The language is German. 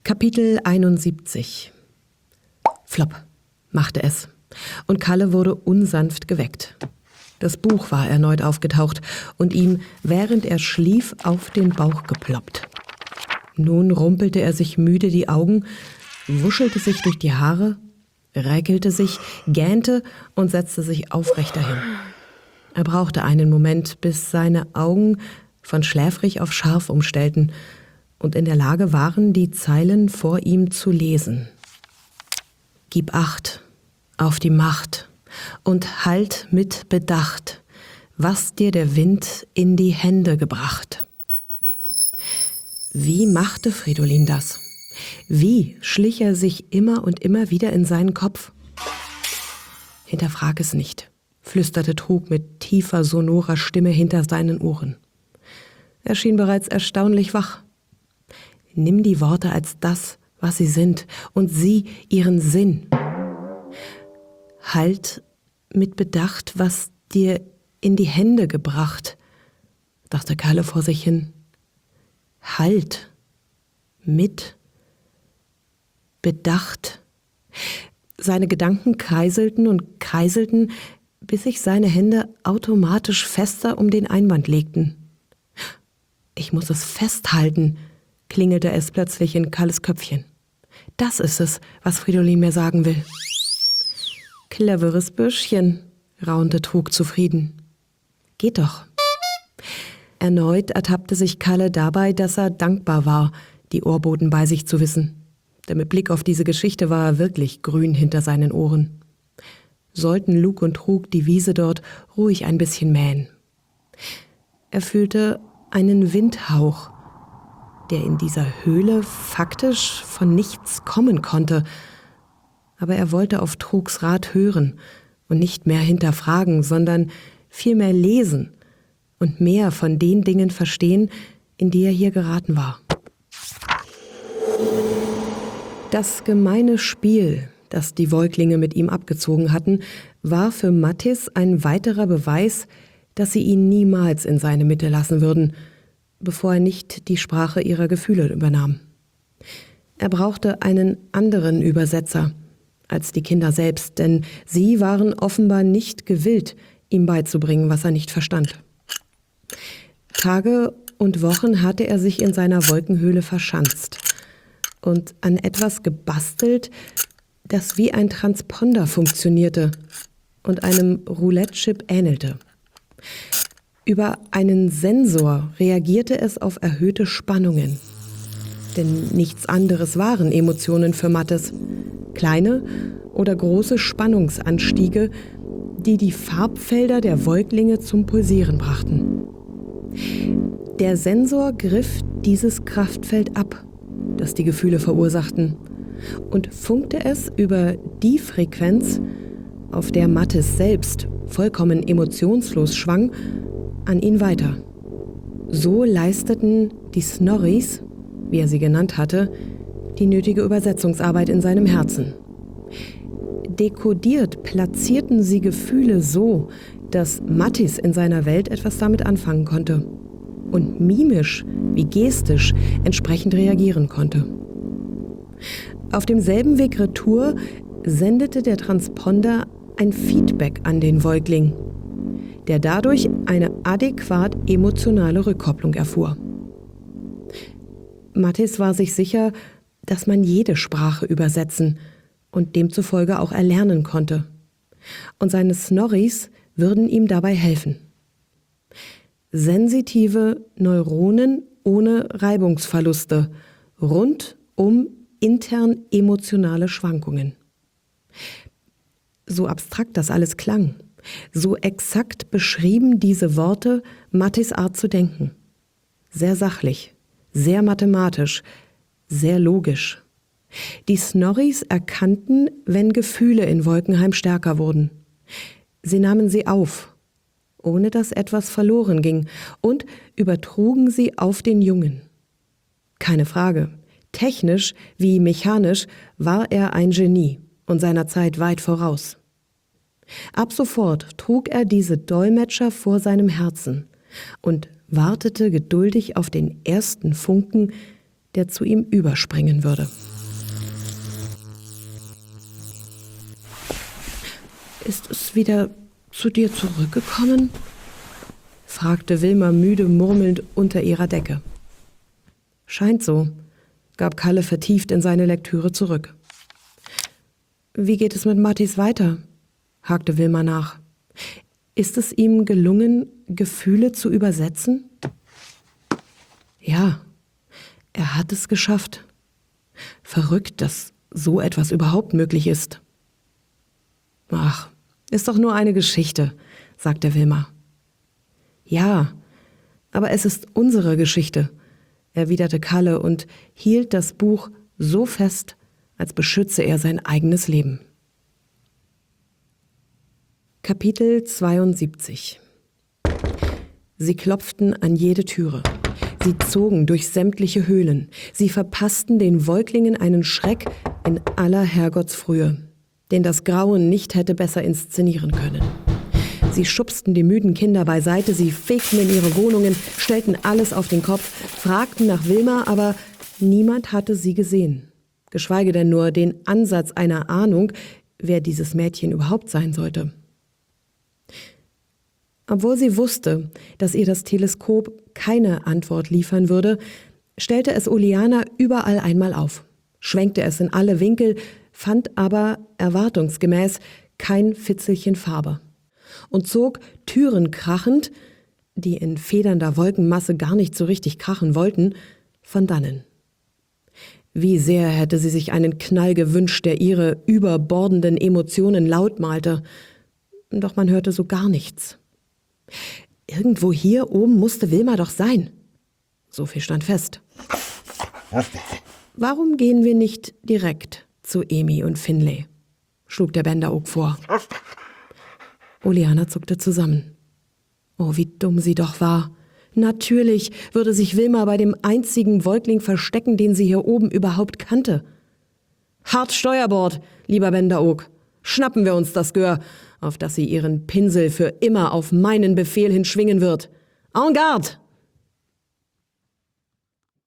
Kapitel 71. Flop, machte es, und Kalle wurde unsanft geweckt. Das Buch war erneut aufgetaucht und ihm, während er schlief, auf den Bauch geploppt. Nun rumpelte er sich müde die Augen, wuschelte sich durch die Haare, räkelte sich, gähnte und setzte sich aufrechter hin. Er brauchte einen Moment, bis seine Augen von schläfrig auf scharf umstellten und in der Lage waren, die Zeilen vor ihm zu lesen. Gib Acht auf die Macht und halt mit Bedacht, was dir der Wind in die Hände gebracht. Wie machte Fridolin das? Wie schlich er sich immer und immer wieder in seinen Kopf? Hinterfrag es nicht, flüsterte Trug mit tiefer, sonorer Stimme hinter seinen Ohren. Er schien bereits erstaunlich wach. Nimm die Worte als das, was sie sind, und sieh ihren Sinn. Halt mit Bedacht, was dir in die Hände gebracht, dachte Kalle vor sich hin. Halt mit Bedacht. Seine Gedanken kreiselten und kreiselten, bis sich seine Hände automatisch fester um den Einband legten. Ich muss es festhalten, klingelte es plötzlich in Kalles Köpfchen. Das ist es, was Fridolin mir sagen will. Cleveres Bürschchen, raunte Trug zufrieden. Geht doch. Erneut ertappte sich Kalle dabei, dass er dankbar war, die Ohrboten bei sich zu wissen. Denn mit Blick auf diese Geschichte war er wirklich grün hinter seinen Ohren. Sollten Lug und Trug die Wiese dort ruhig ein bisschen mähen. Er fühlte einen Windhauch, der in dieser Höhle faktisch von nichts kommen konnte. Aber er wollte auf Trugs Rat hören und nicht mehr hinterfragen, sondern vielmehr lesen und mehr von den Dingen verstehen, in die er hier geraten war. Das gemeine Spiel, das die Woiglinge mit ihm abgezogen hatten, war für Mattis ein weiterer Beweis, dass sie ihn niemals in seine Mitte lassen würden, bevor er nicht die Sprache ihrer Gefühle übernahm. Er brauchte einen anderen Übersetzer als die Kinder selbst, denn sie waren offenbar nicht gewillt, ihm beizubringen, was er nicht verstand. Tage und Wochen hatte er sich in seiner Wolkenhöhle verschanzt und an etwas gebastelt, das wie ein Transponder funktionierte und einem Roulette-Chip ähnelte. Über einen Sensor reagierte es auf erhöhte Spannungen. Denn nichts anderes waren Emotionen für Mattis. Kleine oder große Spannungsanstiege, die die Farbfelder der Woiglinge zum Pulsieren brachten. Der Sensor griff dieses Kraftfeld ab, das die Gefühle verursachten, und funkte es über die Frequenz, auf der Mattis selbst vollkommen emotionslos schwang, an ihn weiter. So leisteten die Snorris, wie er sie genannt hatte, die nötige Übersetzungsarbeit in seinem Herzen. Dekodiert platzierten sie Gefühle so, dass Mattis in seiner Welt etwas damit anfangen konnte und mimisch wie gestisch entsprechend reagieren konnte. Auf demselben Weg retour sendete der Transponder ein Feedback an den Woigling, der dadurch eine adäquat emotionale Rückkopplung erfuhr. Mattis war sich sicher, dass man jede Sprache übersetzen und demzufolge auch erlernen konnte. Und seine Snorris würden ihm dabei helfen. Sensitive Neuronen ohne Reibungsverluste, rund um intern emotionale Schwankungen. So abstrakt das alles klang, so exakt beschrieben diese Worte Mattis Art zu denken. Sehr sachlich, sehr mathematisch, sehr logisch. Die Snorris erkannten, wenn Gefühle in Wolkenheim stärker wurden. Sie nahmen sie auf, ohne dass etwas verloren ging, und übertrugen sie auf den Jungen. Keine Frage, technisch wie mechanisch war er ein Genie und seiner Zeit weit voraus. Ab sofort trug er diese Dolmetscher vor seinem Herzen und wartete geduldig auf den ersten Funken, der zu ihm überspringen würde. »Ist es wieder zu dir zurückgekommen?« fragte Wilma müde murmelnd unter ihrer Decke. »Scheint so«, gab Kalle vertieft in seine Lektüre zurück. »Wie geht es mit Mattis weiter?« hakte Wilma nach. »Ist es ihm gelungen, Gefühle zu übersetzen?« »Ja, er hat es geschafft. Verrückt, dass so etwas überhaupt möglich ist.« »Ach, ist doch nur eine Geschichte«, sagte Wilma. »Ja, aber es ist unsere Geschichte«, erwiderte Kalle und hielt das Buch so fest, als beschütze er sein eigenes Leben. Kapitel 72. Sie klopften an jede Türe. Sie zogen durch sämtliche Höhlen. Sie verpassten den Wolklingen einen Schreck in aller Herrgottsfrühe, den das Grauen nicht hätte besser inszenieren können. Sie schubsten die müden Kinder beiseite, sie fegten in ihre Wohnungen, stellten alles auf den Kopf, fragten nach Wilma, aber niemand hatte sie gesehen. Geschweige denn nur den Ansatz einer Ahnung, wer dieses Mädchen überhaupt sein sollte. Obwohl sie wusste, dass ihr das Teleskop keine Antwort liefern würde, stellte es Uliana überall einmal auf, schwenkte es in alle Winkel, fand aber erwartungsgemäß kein Fitzelchen Farbe und zog Türen krachend, die in federnder Wolkenmasse gar nicht so richtig krachen wollten, von dannen. Wie sehr hätte sie sich einen Knall gewünscht, der ihre überbordenden Emotionen laut malte. Doch man hörte so gar nichts. Irgendwo hier oben musste Wilma doch sein. So viel stand fest. »Warum gehen wir nicht direkt zu Emi und Finlay?« schlug der Bänderoog vor. Uliana zuckte zusammen. Oh, wie dumm sie doch war. Natürlich würde sich Wilma bei dem einzigen Wolkling verstecken, den sie hier oben überhaupt kannte. »Hart Steuerbord, lieber Bänderoog. Schnappen wir uns das Gör, auf das sie ihren Pinsel für immer auf meinen Befehl hin schwingen wird. En garde!«